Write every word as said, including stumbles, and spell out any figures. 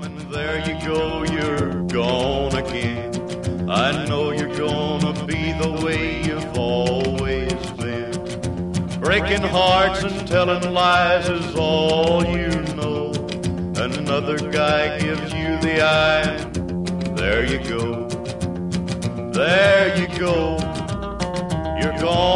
and there you go, you're gone again. I know you're gonna be the way you've always been. Breaking hearts and telling lies is all you know. Another guy gives you the eye, and there you go. There you go. You're gone